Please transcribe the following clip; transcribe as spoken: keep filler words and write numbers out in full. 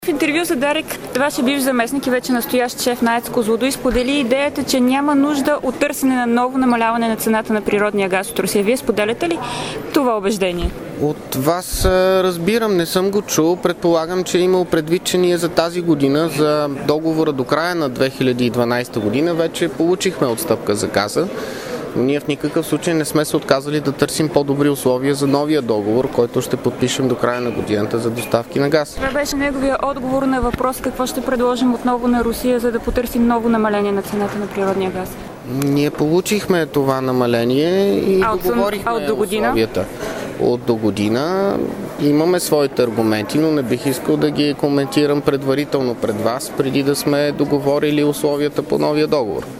В интервю за Дарик, вашия бивш заместник и вече настоящ шеф на АЕЦ Козлодуй сподели идеята, че няма нужда от търсене на ново намаляване на цената на природния газ от Русия. Вие споделяте ли това убеждение? От вас разбирам, не съм го чул. Предполагам, че е имал предвид, че ние за тази година, за договора до края на две хиляди и дванадесета година, вече получихме отстъпка за газа. Но ние в никакъв случай не сме се отказали да търсим по-добри условия за новия договор, който ще подпишем до края на годината за доставки на газ. Това беше неговия отговор на въпрос какво ще предложим отново на Русия, за да потърсим ново намаление на цената на природния газ. Ние получихме това намаление и а договорихме от, от до година? условията. От до година имаме своите аргументи, но не бих искал да ги коментирам предварително пред вас, преди да сме договорили условията по новия договор.